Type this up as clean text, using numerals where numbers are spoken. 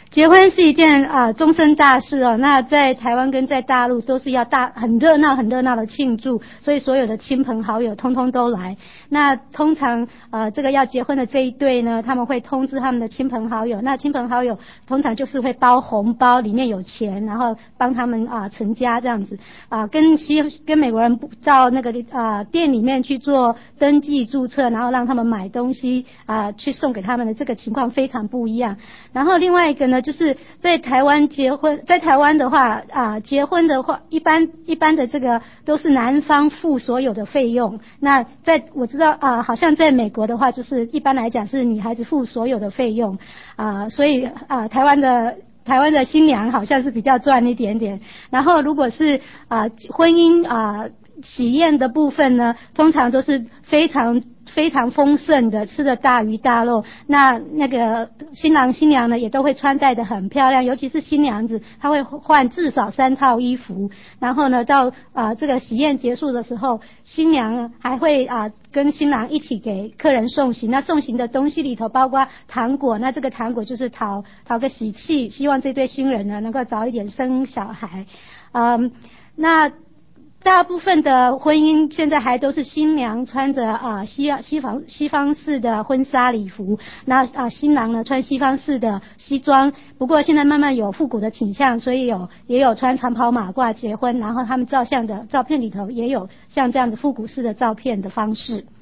结婚是一件终身大事哦。那在台湾跟在大陆都是要很热闹的庆祝，所以所有的亲朋好友通通都来。那通常这个要结婚的这一对呢，他们会通知他们的亲朋好友，那亲朋好友通常就是会包红包，里面有钱，然后帮他们成家这样子跟美国人到那个店里面去做登记注册，然后让他们买东西去送给他们的这个情况非常不一样。然后另外一个呢，就是在台湾在台湾的话结婚的话一般的这个都是男方付所有的费用。那我知道好像在美国的话，就是一般来讲是女孩子付所有的费用所以台湾的新娘好像是比较赚一点点。然后如果是婚姻喜宴的部分呢，通常都是非常丰盛的，吃的大鱼大肉。那个新郎新娘呢也都会穿戴得很漂亮，尤其是新娘子，她会换至少3套衣服。然后呢到这个喜宴结束的时候，新娘呢还会跟新郎一起给客人送行。那送行的东西里头包括糖果，那这个糖果就是讨个喜气，希望这对新人呢能够早一点生小孩。那大部分的婚姻现在还都是新娘穿着西方式的婚纱礼服，那新郎呢穿西方式的西装。不过现在慢慢有复古的倾向，所以也有穿长袍马褂结婚，然后他们照相的照片里头也有像这样子复古式的照片的方式。